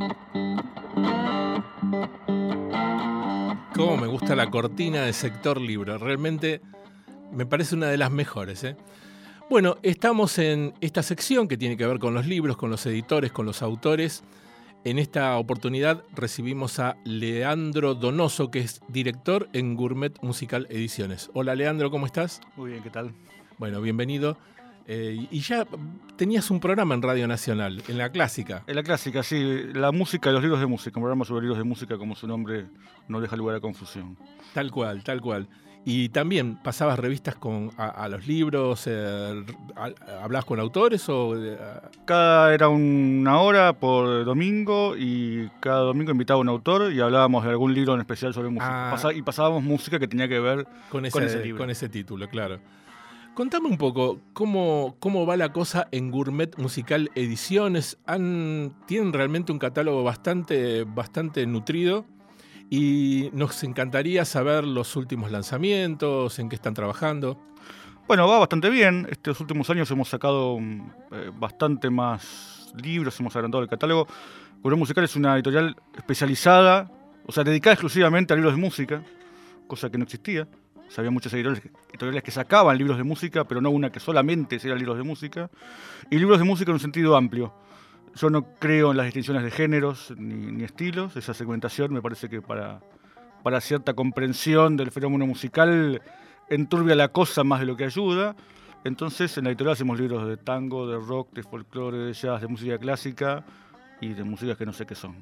Cómo me gusta la cortina de Sector Libro. Realmente me parece una de las mejores, ¿eh? Bueno, estamos en esta sección que tiene que ver con los libros, con los editores, con los autores. En esta oportunidad recibimos a Leandro Donoso, que es director en Gourmet Musical Ediciones. Hola Leandro, ¿cómo estás? Muy bien, ¿qué tal? Bueno, bienvenido. Y ya tenías un programa en Radio Nacional, en la clásica. En la clásica, sí, la música y los libros de música, un programa sobre libros de música, como su nombre no deja lugar a confusión. Tal cual, tal cual. Y también pasabas revistas a los libros, ¿hablabas con autores o...? Cada era una hora por domingo y cada domingo invitaba a un autor y hablábamos de algún libro en especial sobre música. Y pasábamos música que tenía que ver con ese libro. Con ese título, claro. Contame un poco, ¿cómo va la cosa en Gourmet Musical Ediciones? Tienen realmente un catálogo bastante nutrido y nos encantaría saber los últimos lanzamientos, en qué están trabajando. Bueno, va bastante bien. Estos últimos años hemos sacado bastante más libros, hemos agrandado el catálogo. Gourmet Musical es una editorial especializada, o sea, dedicada exclusivamente a libros de música, cosa que no existía. O sea, había muchas editoriales que sacaban libros de música, pero no una que solamente hiciera libros de música. Y libros de música en un sentido amplio. Yo no creo en las distinciones de géneros ni estilos. Esa segmentación me parece que para cierta comprensión del fenómeno musical enturbia la cosa más de lo que ayuda. Entonces, en la editorial hacemos libros de tango, de rock, de folclore, de jazz, de música clásica y de músicas que no sé qué son.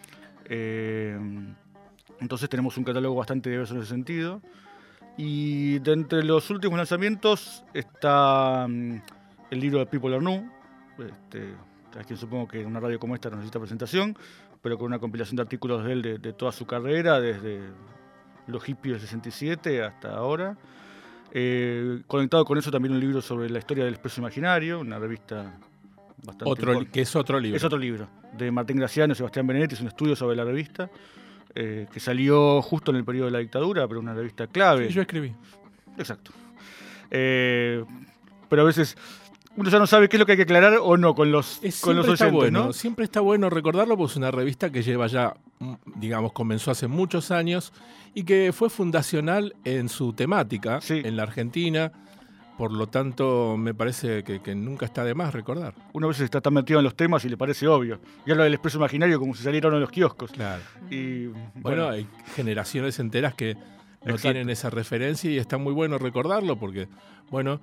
Entonces tenemos un catálogo bastante diverso en ese sentido. Y de entre los últimos lanzamientos está el libro de Pipo Lernoux, a quien supongo que en una radio como esta no necesita presentación, pero con una compilación de artículos de él de toda su carrera, desde los hippies del 67 hasta ahora. Conectado con eso también un libro sobre la historia del expreso imaginario, una revista bastante... que es otro libro. Es otro libro, de Martín Graciano y Sebastián Benedetti, es un estudio sobre la revista. Que salió justo en el periodo de la dictadura, pero una revista clave. Sí, yo escribí. Exacto. Pero a veces uno ya no sabe qué es lo que hay que aclarar o no con los oyentes, bueno, ¿no? Siempre está bueno recordarlo porque es una revista que lleva ya, digamos, comenzó hace muchos años y que fue fundacional en su temática, sí, en la Argentina. Por lo tanto, me parece que nunca está de más recordar. Uno a veces está tan metido en los temas y le parece obvio. Y habla del expreso imaginario como si saliera uno de los kioscos. Claro. Y bueno, hay generaciones enteras que no tienen esa referencia y está muy bueno recordarlo porque, bueno,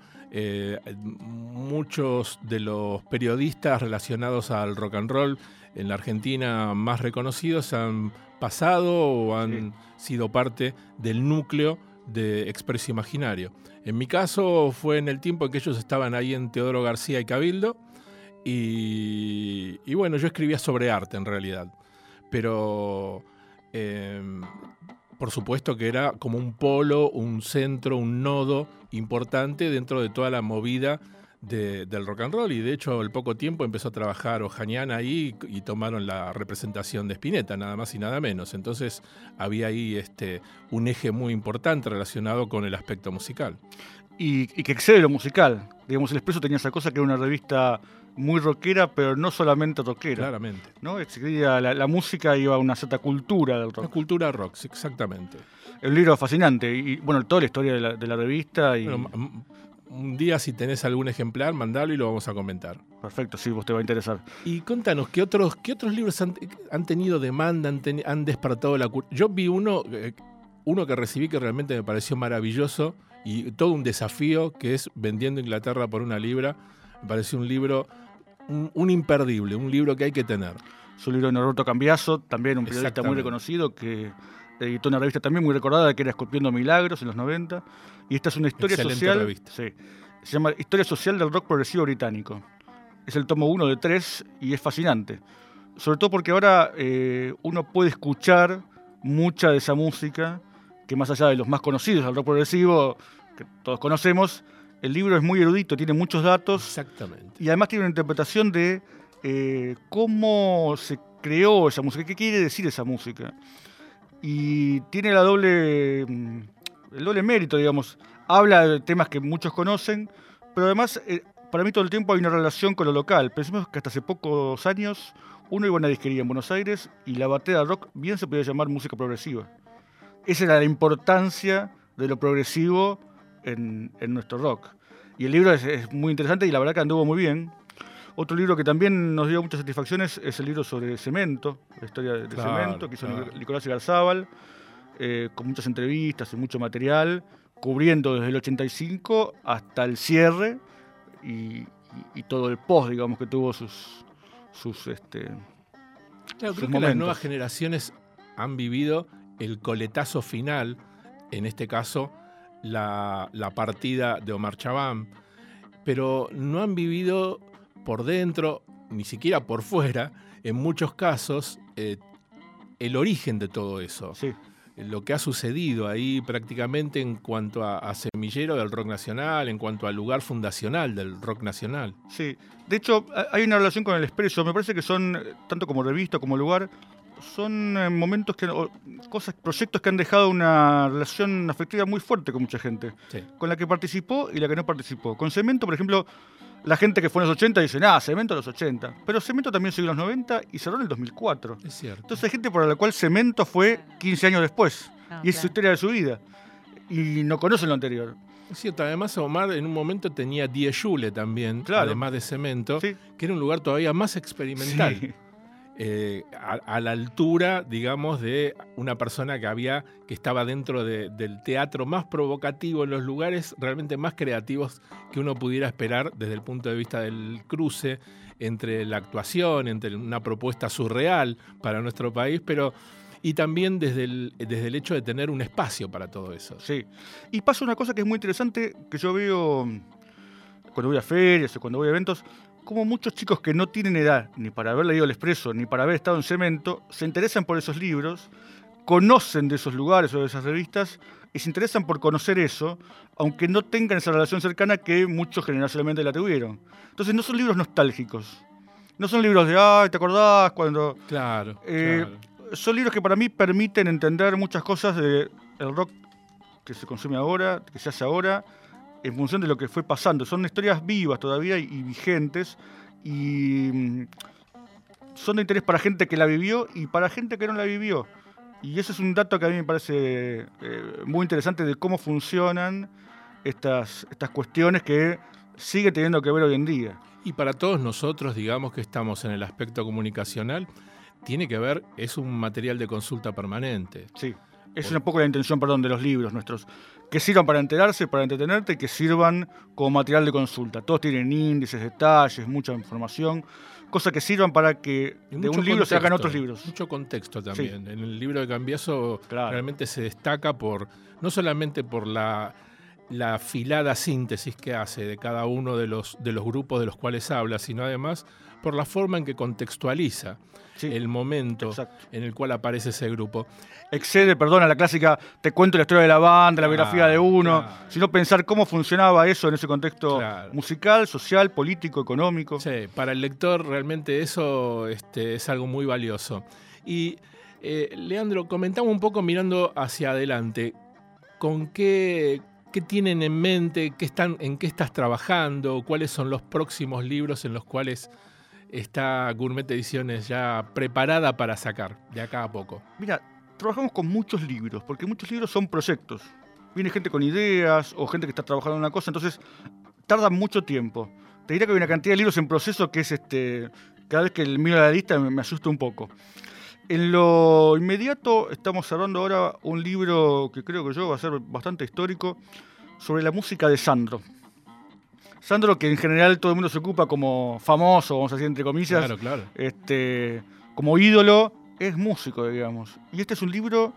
muchos de los periodistas relacionados al rock and roll en la Argentina más reconocidos han pasado o han sido parte del núcleo de Expreso Imaginario. En mi caso fue en el tiempo en que ellos estaban ahí en Teodoro García y Cabildo y bueno, yo escribía sobre arte en realidad, pero por supuesto que era como un polo, un centro, un nodo importante dentro de toda la movida del rock and roll, y de hecho al poco tiempo empezó a trabajar Ojanian ahí y tomaron la representación de Spinetta, nada más y nada menos. Entonces había ahí un eje muy importante relacionado con el aspecto musical. Y que excede lo musical. Digamos, El Expreso tenía esa cosa que era una revista muy rockera, pero no solamente rockera. Claramente. ¿No? Excedía la música, iba a una cierta cultura del rock. La cultura rock, sí, exactamente. El libro fascinante y bueno, toda la historia de la revista. Y... Bueno, un día, si tenés algún ejemplar, mandalo y lo vamos a comentar. Perfecto, sí, vos te va a interesar. Y contanos, ¿qué otros libros han tenido demanda, han despertado la curiosidad? Yo vi uno que recibí que realmente me pareció maravilloso y todo un desafío, que es Vendiendo Inglaterra por una libra. Me pareció un libro, un imperdible, un libro que hay que tener. Es un libro de Norberto Cambiazo, también un periodista muy reconocido que editó una revista también muy recordada que era Esculpiendo Milagros en los 90. Y esta es una historia social. Revista. Sí, se llama Historia Social del Rock Progresivo Británico. Es el tomo 1 de 3 y es fascinante. Sobre todo porque ahora uno puede escuchar mucha de esa música que, más allá de los más conocidos del rock progresivo, que todos conocemos, el libro es muy erudito, tiene muchos datos. Exactamente. Y además tiene una interpretación de cómo se creó esa música, qué quiere decir esa música. Y tiene el doble mérito, digamos. Habla de temas que muchos conocen, pero además para mí todo el tiempo hay una relación con lo local. Pensemos que hasta hace pocos años uno iba a una disquería en Buenos Aires y la batea de rock bien se podía llamar música progresiva. Esa era la importancia de lo progresivo en nuestro rock. Y el libro es muy interesante y la verdad que anduvo muy bien. Otro libro que también nos dio muchas satisfacciones es el libro sobre Cemento, la historia de Cemento, que hizo Nicolás Igarzábal, con muchas entrevistas y mucho material, cubriendo desde el 85 hasta el cierre y todo el post, digamos, que tuvo sus Claro, creo que momentos. las nuevas generaciones han vivido el coletazo final, en este caso la partida de Omar Chabán, pero no han vivido por dentro, ni siquiera por fuera, en muchos casos, el origen de todo eso. Sí. Lo que ha sucedido ahí prácticamente en cuanto a semillero del rock nacional, en cuanto al lugar fundacional del rock nacional. Sí, de hecho hay una relación con el Expreso, me parece que son, tanto como revista como lugar, son momentos proyectos que han dejado una relación afectiva muy fuerte con mucha gente, Sí. con la que participó y la que no participó. Con Cemento, por ejemplo, la gente que fue en los 80 dice, Cemento en los 80, pero Cemento también siguió en los 90 y cerró en el 2004. Es cierto. Entonces hay gente por la cual Cemento fue 15 años después, y es su historia de su vida, y no conocen lo anterior. Es cierto, además Omar en un momento tenía Die Schule también, Claro. además de Cemento, Sí. que era un lugar todavía más experimental. Sí. A la altura, digamos, de una persona que estaba dentro del teatro más provocativo, en los lugares realmente más creativos que uno pudiera esperar desde el punto de vista del cruce entre la actuación, entre una propuesta surreal para nuestro país, y también desde el hecho de tener un espacio para todo eso. Sí. Y pasa una cosa que es muy interesante, que yo veo cuando voy a ferias o cuando voy a eventos, como muchos chicos que no tienen edad ni para haber leído El Expreso ni para haber estado en Cemento, se interesan por esos libros, conocen de esos lugares o de esas revistas y se interesan por conocer eso, aunque no tengan esa relación cercana que muchos generacionalmente la tuvieron. Entonces no son libros nostálgicos, no son libros de, ¿te acordás cuando...? Claro, Son libros que para mí permiten entender muchas cosas del rock que se consume ahora, que se hace ahora, en función de lo que fue pasando. Son historias vivas todavía y vigentes, y son de interés para gente que la vivió y para gente que no la vivió. Y ese es un dato que a mí me parece muy interesante de cómo funcionan estas cuestiones que sigue teniendo que ver hoy en día. Y para todos nosotros, digamos que estamos en el aspecto comunicacional, tiene que ver, es un material de consulta permanente. Sí, es un poco la intención, de los libros nuestros. Que sirvan para enterarse, para entretenerte, y que sirvan como material de consulta. Todos tienen índices, detalles, mucha información, cosas que sirvan para que de un libro se hagan otros libros. Mucho contexto también. Sí. En el libro de Cambiaso realmente se destaca no solamente por la afilada síntesis que hace de cada uno de los grupos de los cuales habla, sino además por la forma en que contextualiza el momento en el cual aparece ese grupo. Excede, a la clásica, te cuento la historia de la banda, la biografía de uno, sino pensar cómo funcionaba eso en ese contexto musical, social, político, económico. Sí, para el lector realmente eso es algo muy valioso. Y Leandro, comentamos un poco mirando hacia adelante, ¿con qué tienen en mente? ¿En qué estás trabajando? ¿Cuáles son los próximos libros en los cuales está Gourmet Ediciones ya preparada para sacar de acá a poco? Mira, trabajamos con muchos libros, porque muchos libros son proyectos. Viene gente con ideas o gente que está trabajando en una cosa, entonces tarda mucho tiempo. Te diría que hay una cantidad de libros en proceso que es cada vez que miro la lista me asusta un poco. En lo inmediato estamos cerrando ahora un libro que creo que va a ser bastante histórico, sobre la música de Sandro. Sandro, que en general todo el mundo se ocupa como famoso, vamos a decir entre comillas, claro. Como ídolo, es músico, digamos. Y este es un libro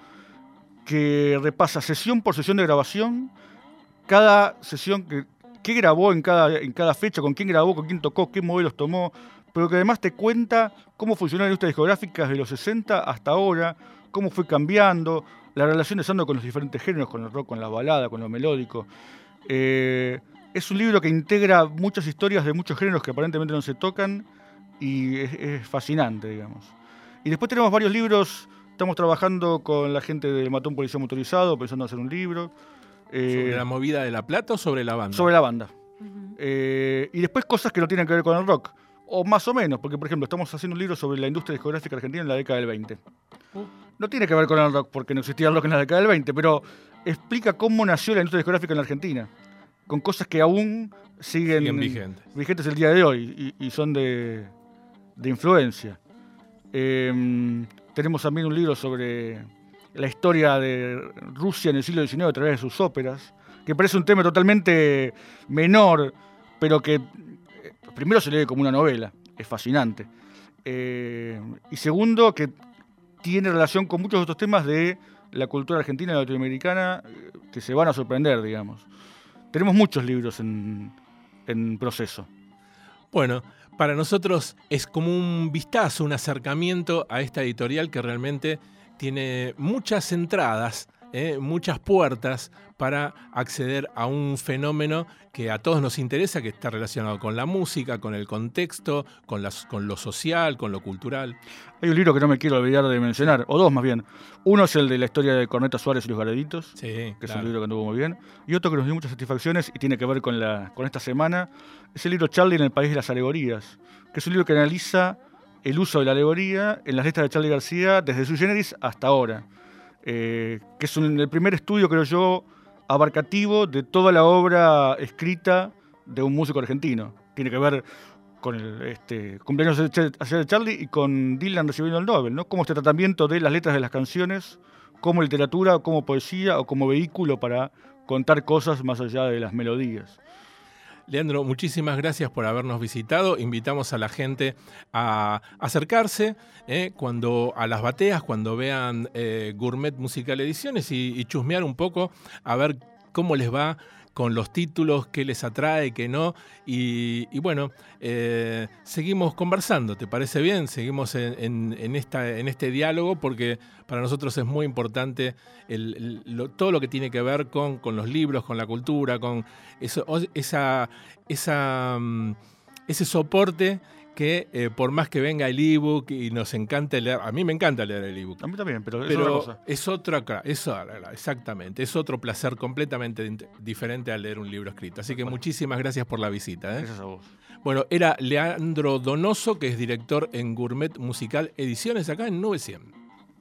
que repasa sesión por sesión de grabación, cada sesión que grabó en cada fecha, con quién grabó, con quién tocó, qué modelos tomó, pero que además te cuenta cómo funcionaron las listas discográficas de los 60 hasta ahora, cómo fue cambiando, la relación de Sandro con los diferentes géneros, con el rock, con la balada, con lo melódico. Es un libro que integra muchas historias de muchos géneros que aparentemente no se tocan y es fascinante, digamos. Y después tenemos varios libros, estamos trabajando con la gente del Matón Policía Motorizado, pensando en hacer un libro. ¿Sobre la movida de La Plata o sobre la banda? Sobre la banda. Y después cosas que no tienen que ver con el rock. O más o menos, porque por ejemplo estamos haciendo un libro sobre la industria discográfica argentina en la década del 20. No tiene que ver con el rock, porque no existía el rock en la década del 20, pero explica cómo nació la industria discográfica en la Argentina, con cosas que aún siguen vigentes el día de hoy y son de influencia. Tenemos también un libro sobre la historia de Rusia en el siglo XIX a través de sus óperas, que parece un tema totalmente menor, pero que primero se lee como una novela, es fascinante. Y segundo, que tiene relación con muchos otros temas de la cultura argentina y latinoamericana que se van a sorprender, digamos. Tenemos muchos libros en proceso. Bueno, para nosotros es como un vistazo, un acercamiento a esta editorial que realmente tiene muchas entradas, muchas puertas para acceder a un fenómeno que a todos nos interesa, que está relacionado con la música, con el contexto, con lo social, con lo cultural. Hay un libro que no me quiero olvidar de mencionar, o dos más bien. Uno es el de la historia de Corneta Suárez y los Gareditos, que es un libro que anduvo muy bien. Y otro que nos dio muchas satisfacciones y tiene que ver con esta semana, es el libro Charlie en el País de las Alegorías, que es un libro que analiza el uso de la alegoría en las letras de Charly García desde Sui Generis hasta ahora. Que es el primer estudio, creo yo, abarcativo de toda la obra escrita de un músico argentino. Tiene que ver con el cumpleaños de Charly y con Dylan recibiendo el Nobel, ¿no? Como este tratamiento de las letras de las canciones como literatura, como poesía o como vehículo para contar cosas más allá de las melodías. Leandro, muchísimas gracias por habernos visitado. Invitamos a la gente a acercarse a las bateas, cuando vean Gourmet Musical Ediciones y chusmear un poco a ver cómo les va con los títulos, qué les atrae, qué no. Y bueno, seguimos conversando, ¿te parece bien? Seguimos en este diálogo porque para nosotros es muy importante todo lo que tiene que ver con los libros, con la cultura, con ese soporte que por más que venga el ebook y nos encanta leer, a mí me encanta leer el ebook. A mí también, pero es otra cosa. Exactamente, es otro placer completamente diferente al leer un libro escrito. Así que muchísimas gracias por la visita. Gracias a vos. Bueno, era Leandro Donoso, que es director en Gourmet Musical Ediciones acá en 900.